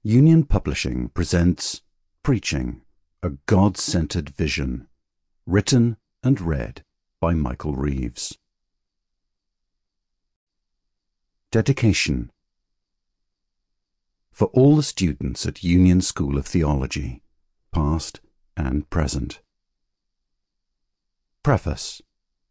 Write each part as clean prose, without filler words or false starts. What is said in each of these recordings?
Union Publishing presents Preaching, a God-Centered Vision, written and read by Michael Reeves. Dedication. For all the students at Union School of Theology, past and present. Preface.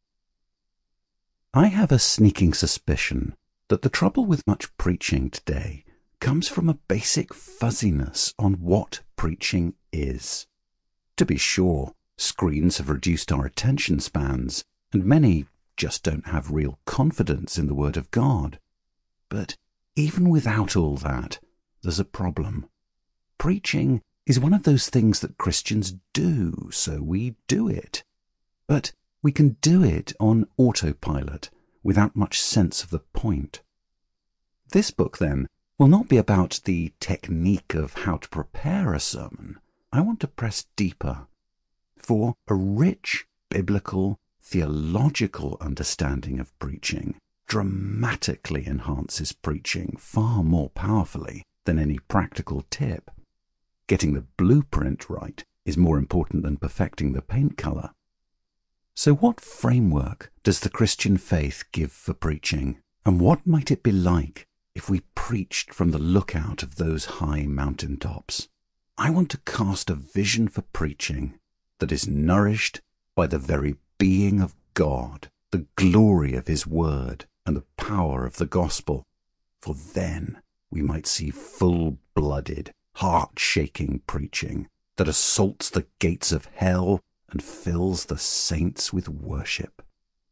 I have a sneaking suspicion that the trouble with much preaching today comes from a basic fuzziness on what preaching is. To be sure, screens have reduced our attention spans, and many just don't have real confidence in the Word of God. But even without all that, there's a problem. Preaching is one of those things that Christians do, so we do it. But we can do it on autopilot, without much sense of the point. This book, then, will not be about the technique of how to prepare a sermon. I want to press deeper. For a rich, biblical, theological understanding of preaching dramatically enhances preaching far more powerfully than any practical tip. Getting the blueprint right is more important than perfecting the paint color. So what framework does the Christian faith give for preaching, and what might it be like if we preached from the lookout of those high mountaintops? I want to cast a vision for preaching that is nourished by the very being of God, the glory of His Word, and the power of the gospel. For then we might see full-blooded, heart-shaking preaching that assaults the gates of hell and fills the saints with worship.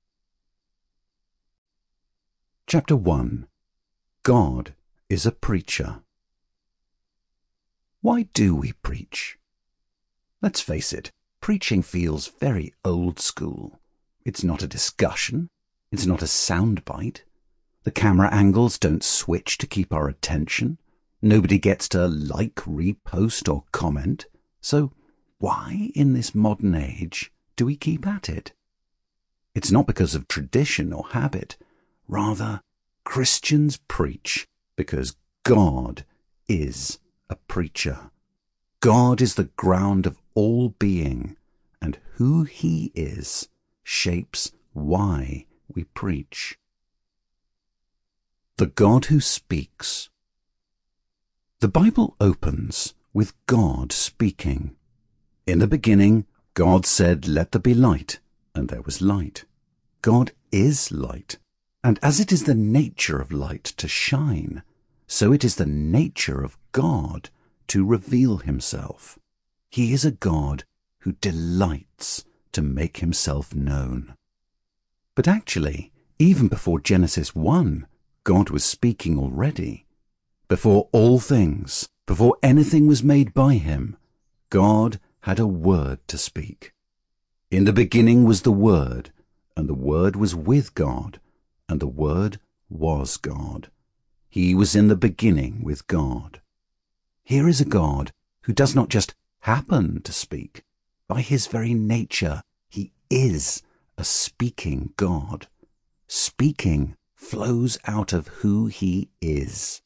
Chapter 1. God is a preacher. Why do we preach? Let's face it, preaching feels very old school. It's not a discussion. It's not a soundbite. The camera angles don't switch to keep our attention. Nobody gets to like, repost, or comment. So why, in this modern age, do we keep at it? It's not because of tradition or habit. Rather, Christians preach because God is a preacher. God is the ground of all being, and who He is shapes why we preach. The God who speaks. The Bible opens with God speaking. In the beginning, God said, "Let there be light," and there was light. God is light. And as it is the nature of light to shine, so it is the nature of God to reveal Himself. He is a God who delights to make Himself known. But actually, even before Genesis 1, God was speaking already. Before all things, before anything was made by Him, God had a word to speak. In the beginning was the Word, and the Word was with God, and the Word was God. He was in the beginning with God. Here is a God who does not just happen to speak. By His very nature, He is a speaking God. Speaking flows out of who He is.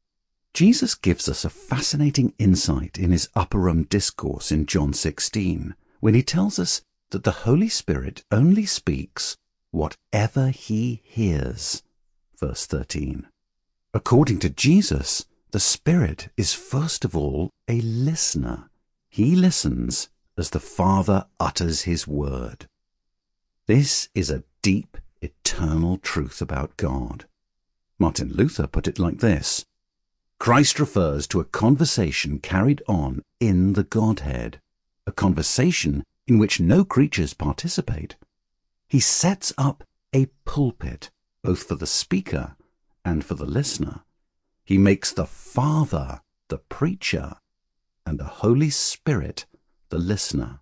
Jesus gives us a fascinating insight in His upper room discourse in John 16, when He tells us that the Holy Spirit only speaks whatever He hears. Verse 13. According to Jesus, the Spirit is first of all a listener. He listens as the Father utters His word. This is a deep, eternal truth about God. Martin Luther put it like this: Christ refers to a conversation carried on in the Godhead, a conversation in which no creatures participate. He sets up a pulpit, both for the speaker and for the listener. He makes the Father the preacher and the Holy Spirit the listener.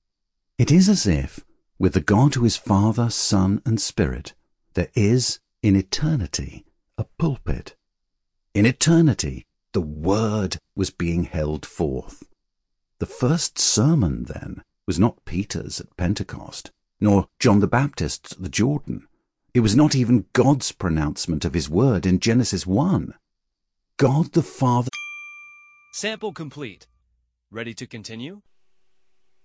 It is as if, with the God who is Father, Son, and Spirit, there is, in eternity, a pulpit. In eternity, the Word was being held forth. The first sermon, then, was not Peter's at Pentecost, nor John the Baptist's at the Jordan. It was not even God's pronouncement of His word in Genesis 1. God the Father Sample complete. Ready to continue?